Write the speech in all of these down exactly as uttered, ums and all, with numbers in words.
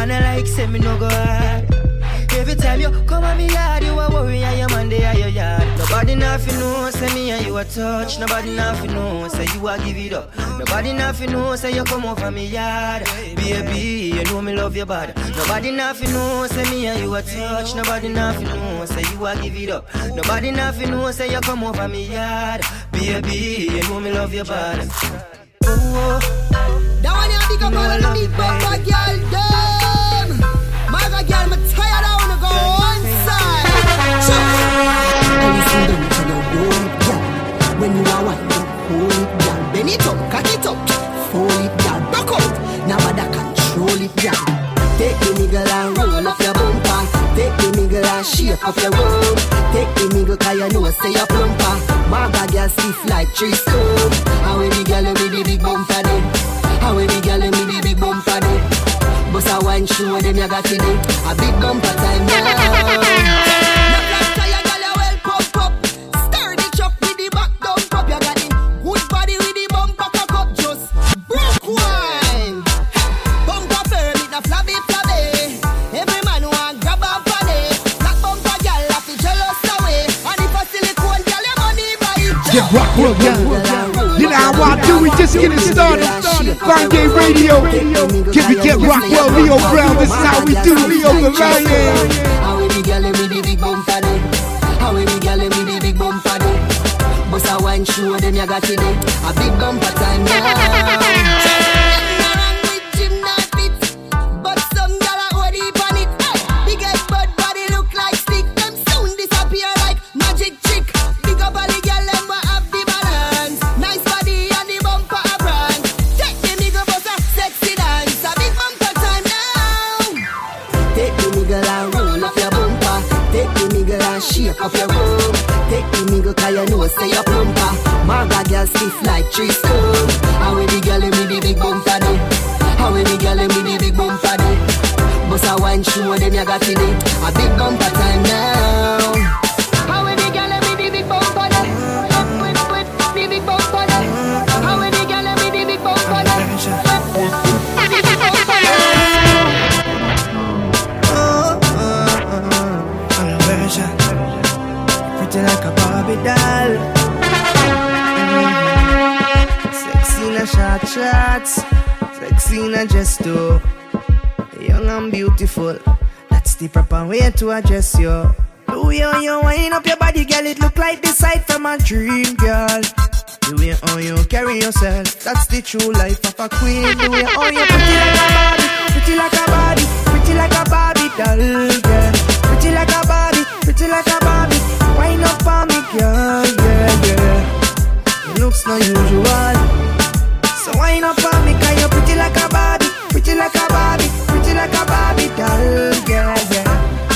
And I like say me no go hard. Every time you come at me yard, you a worry and your man they are your yard. Nobody nothing know, say me and you a touch. Nobody nothing know, say you a give it up. Nobody nothing know, say you come over me yard. Baby, you know me love your body. Nobody nothing know, say me and you a touch. Nobody nothing know, say you a give it up. Nobody nothing know, say you come over me yard. Baby, you know me love your body. Oh, that one you big up all of the bumper girl them. My girl, I'm tired, I wanna go one side. I listen to you, you hold it down. When you are one, you hold it down. Bend it up, cock it up, fold it down. Back out, now I control it down. Take the nigga and roll off your bumper. Take the nigga and shake off your room. Take the nigga cause you know say you're plumper. My girl stiff like tree stone. How we the girl with the big bumper then? How we the girl with the big bumper then? Bust a wine show them you got today. A big bumper time now. Now black tire girl you well pump up. Stir the truck with the back down pop. You got the good body with the bumper cock up. Just broke wine. Bumper firm it a flabby flabby. Every man want grab a body. Black bumper girl have to jealous away. And if a silicone girl your money buy it. Get rock well, yeah. You know how I do, we just getting started. Fine Game Radio. Can we get Rockwell, Leo Brown? This is how we do, Leo the Lion. How we the girl with the big bumper day? How we the girl with the big bumper day? Bust a wine show them you got today. A big bumper time now. Shake up your room. Take the nigga cause you know say you're plumper. Marga girl stiff like tree stone. How we the girl with the big bumper day? How we the girl with the big bumper day? Bust a wine show them you got today. A big bumper time now. How we the girl with the big bumper day? The big bumper day. How we the girl with the big bumper day? The big bumper day. Oh, oh, oh, oh, version. Like a Barbie doll. Mm-hmm. Sexy in a short shorts, sexy in a dress too. Young and beautiful, that's the proper way to address you. The way how you wind up your body, girl, it look like the sight from a dream, girl. The way how you carry yourself, that's the true life of a queen. The way how you pretty like a Barbie, pretty like a Barbie, pretty like a Barbie doll, girl. Pretty like a Barbie, pretty like a Barbie. Wind up on me, girl, yeah, yeah. It looks no usual. So wind up on me, cause you're pretty like a Barbie. Pretty like a Barbie, pretty like a Barbie doll, yeah, yeah.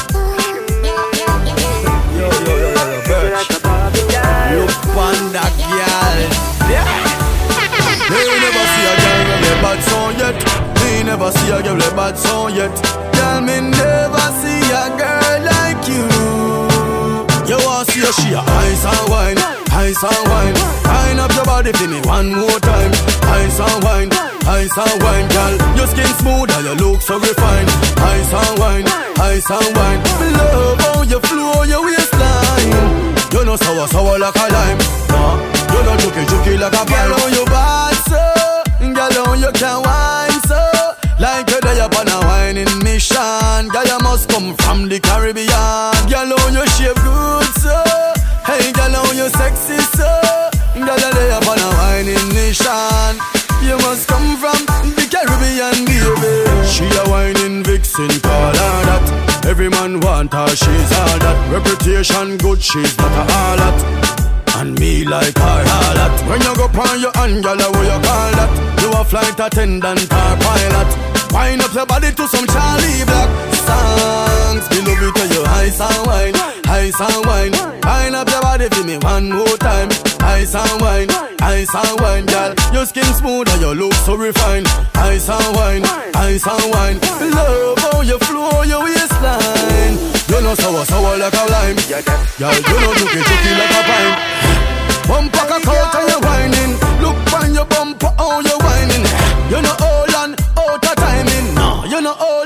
Yo, yo, yo, yo, yo, bitch. Look on that girl, yeah. They never see a girl with a bad song yet. They never see a girl with a bad song yet. Girl, me never see a girl like you. You want to see a she a ice and wine, ice and wine. Wind up your body for me one more time. Ice and wine, ice and wine, girl. Your skin smooth and your look so refined. Ice and wine, ice and wine. Me love how you flow your waistline. You know sour, sour like a lime. Nah, you know juky, juky like a pine. Girl, how you bad so, girl, how you can wine so. Like you're there upon a whining mission. Girl, you must come from the Caribbean. Girl, how you shape good so. Hey, girl, how you sexy so. Girl, you're there upon a whining mission. You must come from the Caribbean, baby. She a whining vixen, call her that. Every man want her, she's all that. Reputation good, she's not a harlot. And me like her harlot. When you go on your hand, girl, what you call that? You a flight attendant or pilot. Wind up your body to some Charlie Black songs. Me love it when you ice and wine, ice and wine. Wind up your body for me one more time. Ice and wine, ice and wine, girl. Your skin smooth and your look so refined. Ice and wine, ice and wine. Love how you flow your waistline. You know sour, sour like a lime. Girl, you know juky, juky like a pine. Bumper cock out and you whining. Look on your bumper, how you whining. You know all and out of timing. No, you know all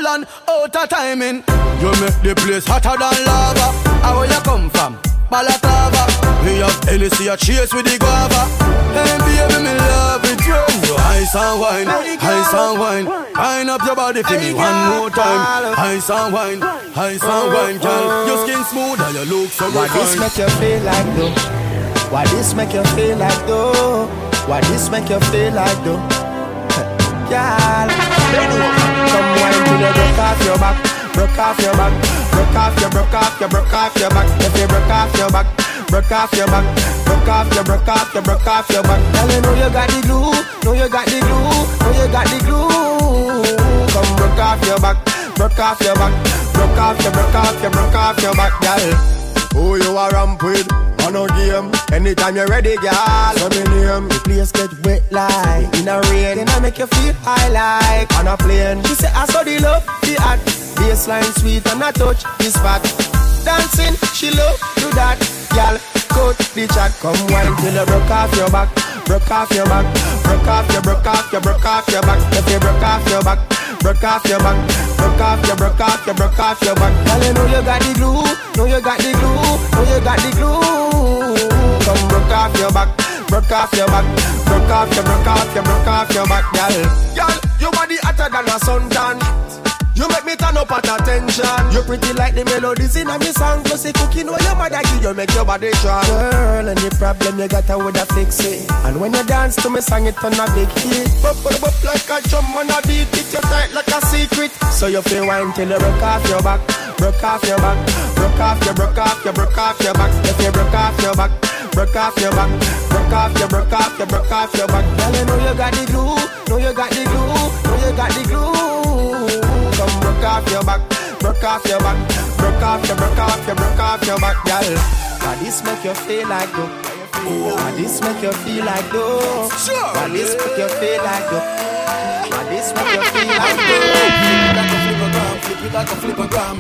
cold and out of timing. You make the place hotter than lava. How where you come from? Balaclava. We have Hennessy a chase with the guava. Hey baby, me love it you. Ice and wine, ice and wine. Wine up your body for me one more time. Ice and wine, ice and wine, girl. Your skin smooth and your look so Why this make you feel like though? Why this make you feel like though? Why this make you feel like though? Girl, come wine till you broke off your back, broke off your back, broke off your, broke off your, broke off your back. If you broke off your back, broke off your back, broke off your, broke off your, broke off your back. Girl, you know you got the glue, know you got the glue, know you got the glue. Come broke off your back, broke off your back, broke off your, broke off your, broke off your back, girl. Who you are ramp with? On a game. Anytime you're ready, girl. Let me name. The place get wet like in a rain, and I make you feel high like on a plane. She say I saw the love, the act, baseline sweet and I touch the spot. Dancing, she love do that, girl. Cut the chat, come wine till you broke off your back, broke off your back, broke off your, broke off your, broke off your back. If you broke off your back, broke off your back, broke off your, broke off your, broke off your back. Girl, you know you got the glue, know you got the glue, know you got the glue. Come broke off your back, broke off your back, broke off your, broke off your, broke off your back, girl. Girl, your body hotter than a suntan. You make me turn up at attention. You pretty like the melodies in a me song. Plus the cooking while your mother give you make your body strong. Girl, any problem you got I woulda fix it. And when you dance to me song it on a big hit. Bop, bop, bop like a drum on a beat. It you tight like a secret. So you feel wine till you broke off your back, broke off your back, broke off your, broke off your, broke off your back. If you broke off your back, broke off your back, broke off your, broke off your, broke off your back. Girl, you know you got the glue, know you got the glue, know you got the glue. Come broke off your back, broke off your back, broke off your, broke off your, broke off your back, girl. Why this make you feel like though? Why this make you feel like though? Why this make you feel like though? Why this make you feel like though? Flip it like a flipper gram, flip it like a flipper gram.